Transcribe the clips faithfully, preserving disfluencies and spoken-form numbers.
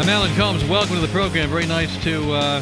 I'm Alan Combs. Welcome to the program. Very nice to uh,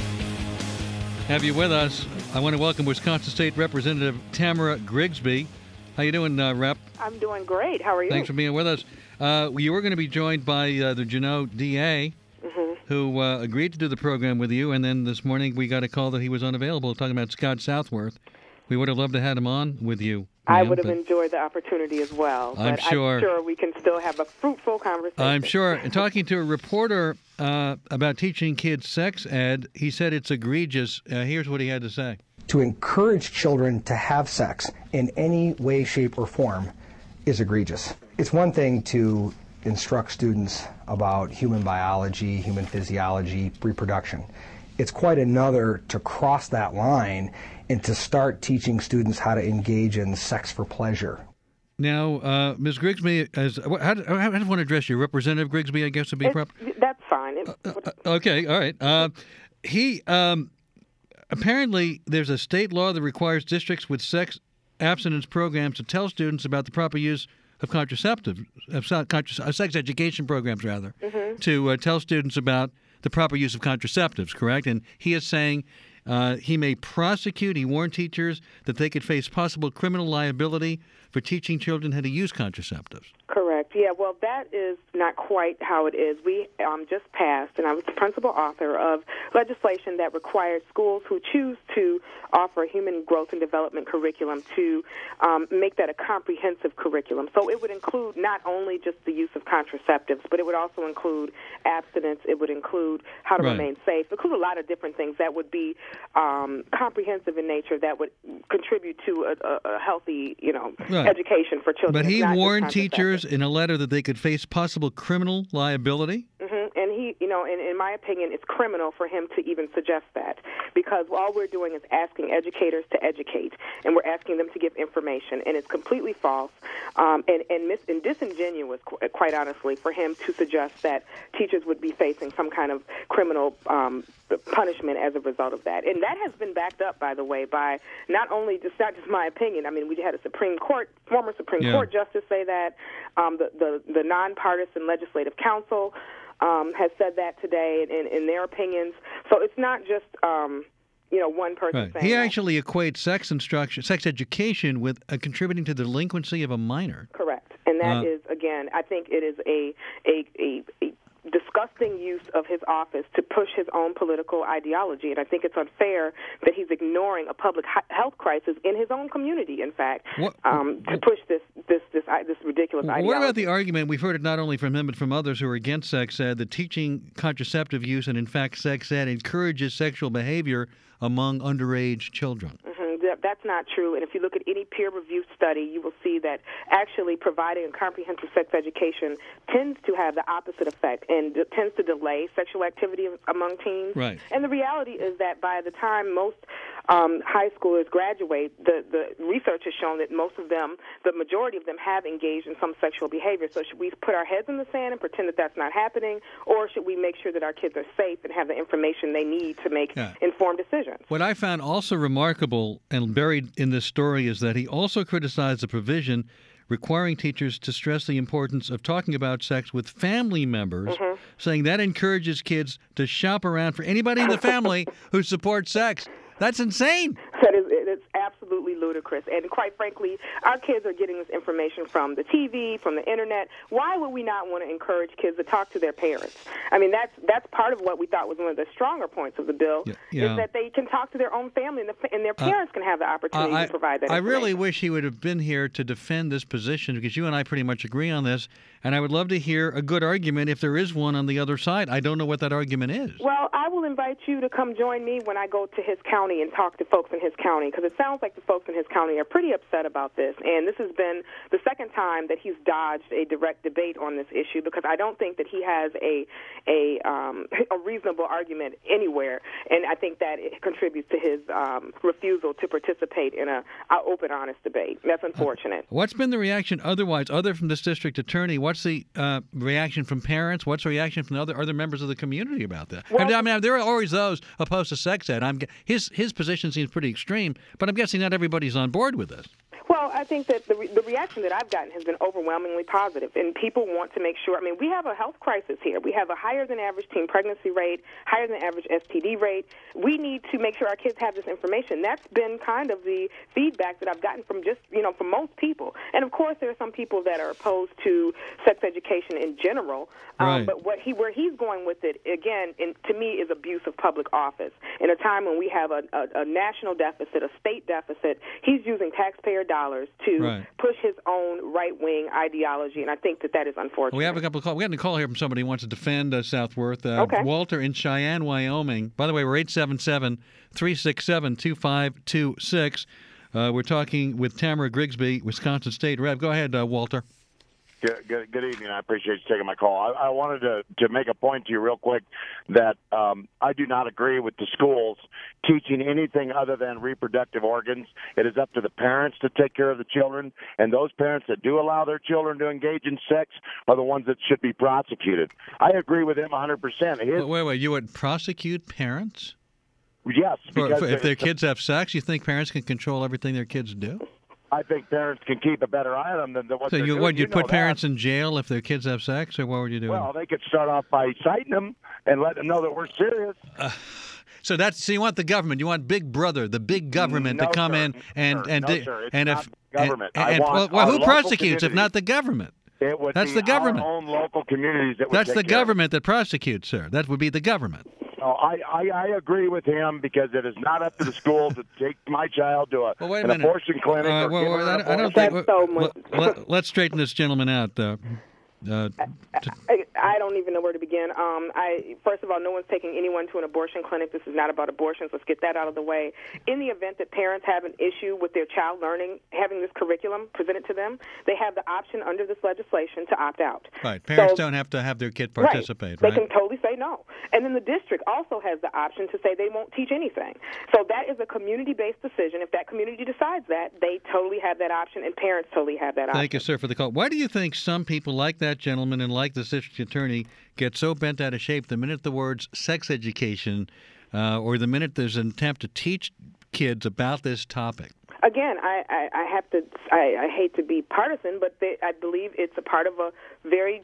have you with us. I want to welcome Wisconsin State Representative Tamara Grigsby. How you doing, uh, Rep? I'm doing great. How are you? Thanks for being with us. Uh, you were going to be joined by uh, the Juneau D A, mm-hmm. who uh, agreed to do the program with you, and then this morning we got a call that he was unavailable, talking about Scott Southworth. We would have loved to have him on with you. I ma'am, would have but enjoyed the opportunity as well. I'm but sure. I'm sure we can still have a fruitful conversation. I'm sure. And talking to a reporter uh, about teaching kids sex ed, he said it's egregious. Uh, here's what he had to say. To encourage children to have sex in any way, shape, or form is egregious. It's one thing to instruct students about human biology, human physiology, reproduction. It's quite another to cross that line and to start teaching students how to engage in sex for pleasure. Now, uh, Miz Grigsby, as, how, how, how do you want to address you? Representative Grigsby, I guess, would be proper? That's fine. It, uh, uh, okay, all right. Uh, he, um, apparently, there's a state law that requires districts with sex abstinence programs to tell students about the proper use of contraceptives, of uh, sex education programs, rather, mm-hmm. to uh, tell students about the proper use of contraceptives, correct? And he is saying uh, he may prosecute, he warned teachers that they could face possible criminal liability for teaching children how to use contraceptives. Correct. Yeah, well, that is not quite how it is. We um, just passed, and I was the principal author of legislation that requires schools who choose to offer human growth and development curriculum to um, make that a comprehensive curriculum. So it would include not only just the use of contraceptives, but it would also include abstinence. It would include how to right. remain safe. It include a lot of different things that would be um, comprehensive in nature that would contribute to a, a, a healthy, you know, right. education for children. But he warned teachers in a letter that they could face possible criminal liability? Mm-hmm. And he, you know, in, in my opinion, it's criminal for him to even suggest that, because all we're doing is asking educators to educate, and we're asking them to give information, and it's completely false um, and, and, mis- and disingenuous, qu- quite honestly, for him to suggest that teachers would be facing some kind of criminal um, punishment as a result of that. And that has been backed up, by the way, by not only just not just my opinion. I mean, we had a Supreme Court, former Supreme yeah. Court justice say that. Um, the, the the nonpartisan Legislative Council um, has said that today in, in their opinions. So it's not just um, you know one person right. saying He that. actually equates sex instruction, sex education, with uh, contributing to the delinquency of a minor. Correct, and that uh, is again, I think it is a a, a, a disgusting use of his office to push his own political ideology, and I think it's unfair that he's ignoring a public health crisis in his own community, in fact, what, um, to push this this this this ridiculous ideology. What about the argument, we've heard it not only from him but from others who are against sex ed, that teaching contraceptive use and, in fact, sex ed encourages sexual behavior among underage children? Mm-hmm. That's not true. And if you look at any peer-reviewed study, you will see that actually providing a comprehensive sex education tends to have the opposite effect and d- tends to delay sexual activity among teens. Right. And the reality is that by the time most um, high schoolers graduate, the, the research has shown that most of them, the majority of them, have engaged in some sexual behavior. So should we put our heads in the sand and pretend that that's not happening, or should we make sure that our kids are safe and have the information they need to make yeah. informed decisions? What I found also remarkable and buried in this story is that he also criticized the provision requiring teachers to stress the importance of talking about sex with family members, mm-hmm. saying that encourages kids to shop around for anybody in the family who supports sex. That's insane. That is, it's absolutely ludicrous. And quite frankly, our kids are getting this information from the T V, from the Internet. Why would we not want to encourage kids to talk to their parents? I mean, that's that's part of what we thought was one of the stronger points of the bill, yeah, yeah. is that they can talk to their own family, and, the, and their parents uh, can have the opportunity uh, I, to provide that I information. really wish he would have been here to defend this position, because you and I pretty much agree on this, and I would love to hear a good argument if there is one on the other side. I don't know what that argument is. Well, I will invite you to come join me when I go to his county and talk to folks in his county, because it sounds like the folks in his county are pretty upset about this. And this has been the second time that he's dodged a direct debate on this issue, because I don't think that he has a a, um, a reasonable argument anywhere. And I think that it contributes to his um, refusal to participate in a, a open, honest debate. That's unfortunate. Uh, what's been the reaction otherwise, other from this district attorney? What's the uh, reaction from parents? What's the reaction from other other members of the community about that? Well, I mean, there are always those opposed to sex ed. I'm his his position seems pretty extreme, but I'm guessing not everybody's on board with this. Well, I think that the, re- the reaction that I've gotten has been overwhelmingly positive, and people want to make sure. I mean, we have a health crisis here. We have a higher than average teen pregnancy rate, higher than average S T D rate. We need to make sure our kids have this information. That's been kind of the feedback that I've gotten from just, you know, from most people. And, of course, there are some people that are opposed to sex education in general. Um, Right. But what he, where he's going with it, again, in, to me, is abuse of public office. In a time when we have a, a, a national deficit, a state deficit, he's using taxpayer dollars to Right. push his own right-wing ideology, and I think that that is unfortunate. We have a couple of calls. We got a call here from somebody who wants to defend uh, Southworth. Uh, Okay. Walter in Cheyenne, Wyoming. By the way, we're eight seven seven, three six seven, two five two six. Uh, we're talking with Tamara Grigsby, Wisconsin State Rep. Go ahead, uh, Walter. Good, good, good evening. I appreciate you taking my call. I, I wanted to, to make a point to you real quick that um, I do not agree with the schools teaching anything other than reproductive organs. It is up to the parents to take care of the children, and those parents that do allow their children to engage in sex are the ones that should be prosecuted. I agree with him one hundred percent. His, Wait, wait, you would prosecute parents? yes. For, Because for- if their it's- kids have sex, you think parents can control everything their kids do? I think parents can keep a better eye on them than what So they're you doing. would you know put that. parents in jail if their kids have sex, or what would you do? Well, they could start off by citing them and let them know that we're serious. So that's so you want the government, you want Big Brother, the big government No, to come sir. in and Sir, and no, di- sir. It's and not if government. and, I and- want well, well, our who local prosecutes if communities. not the government? It would That's be the government. our own local communities that would That's take the care of it. government that prosecutes, sir. That would be the government. No, I, I, I agree with him because it is not up to the school to take my child to a, Well, wait a an minute. abortion clinic. Uh, or well, give her well, an I, I don't abortion. think. That's so much- let, let, let's straighten this gentleman out. Uh, uh, to, I, I don't even know where to begin. Um, I first of all, no one's taking anyone to an abortion clinic. This is not about abortions. Let's get that out of the way. In the event that parents have an issue with their child learning, having this curriculum presented to them, they have the option under this legislation to opt out. right. Parents So- don't have to have their kid participate, They right? can totally say no. And then the district also has the option to say they won't teach anything. So that is a community-based decision. If that community decides that, they totally have that option, and parents totally have that option. Thank you, sir, for the call. Why do you think some people like that gentleman and like the district attorney get so bent out of shape the minute the words sex education uh, or the minute there's an attempt to teach kids about this topic? Again, I, I, I have to. I, I hate to be partisan, but they, I believe it's a part of a very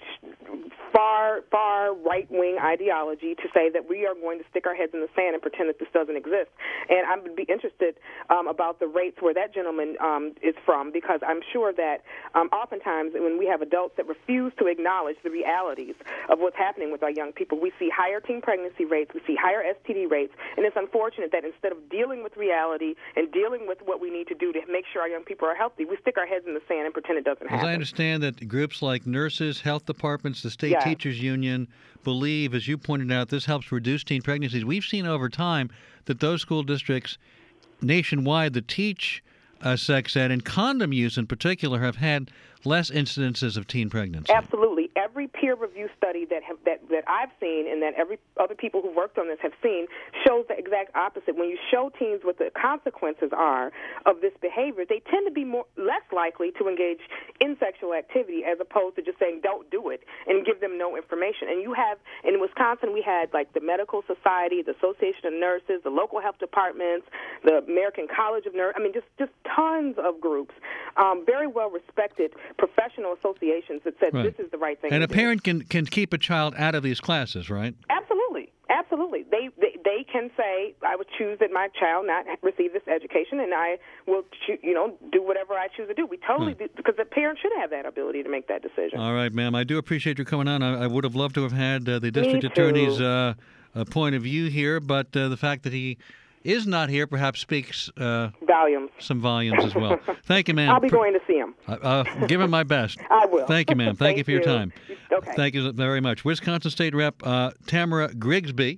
far, far right-wing ideology to say that we are going to stick our heads in the sand and pretend that this doesn't exist. And I would be interested um, about the rates where that gentleman um, is from, because I'm sure that um, oftentimes when we have adults that refuse to acknowledge the realities of what's happening with our young people, we see higher teen pregnancy rates, we see higher S T D rates, and it's unfortunate that instead of dealing with reality and dealing with what we need to do to make sure our young people are healthy, we stick our heads in the sand and pretend it doesn't As happen. I understand that groups like nurses, health departments, the state Yes. teachers union believe, as you pointed out, this helps reduce teen pregnancies. We've seen over time that those school districts nationwide that teach uh, sex ed and condom use in particular have had less incidences of teen pregnancy. Absolutely. Every peer review study that have, that that I've seen and that every other people who worked on this have seen shows the exact opposite. When you show teens what the consequences are of this behavior, they tend to be more less likely to engage in sexual activity as opposed to just saying don't do it and give them no information. And you have in Wisconsin, we had like the Medical Society, the Association of Nurses, the local health departments, the American College of Nurses. I mean, just just tons of groups, um, very well respected professional associations that said Right. this is the right thing And to a do. parent can, can keep a child out of these classes, right? Absolutely. Absolutely. They, they they can say, I would choose that my child not receive this education, and I will, choo- you know, do whatever I choose to do. We totally do, because the parent should have that ability to make that decision. All right, ma'am. I do appreciate you coming on. I, I would have loved to have had uh, the district too. attorney's uh, uh, point of view here, but uh, the fact that he is not here perhaps speaks uh, Volumes. some volumes as well. Thank you, ma'am. I'll be going to see him. Uh, uh, give him my best. I will. Thank you, ma'am. Thank, Thank you for your you. time. Okay. Thank you very much. Wisconsin State Rep uh, Tamara Grigsby.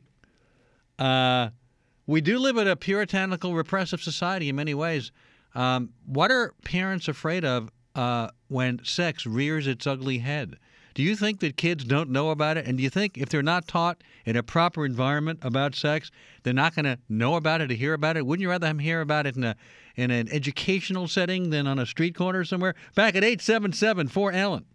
Uh, we do live in a puritanical, repressive society in many ways. Um, what are parents afraid of uh, when sex rears its ugly head? Do you think that kids don't know about it? And do you think if they're not taught in a proper environment about sex, they're not going to know about it or hear about it? Wouldn't you rather them hear about it in a in an educational setting than on a street corner somewhere? Back at eight seven seven, four Ellen.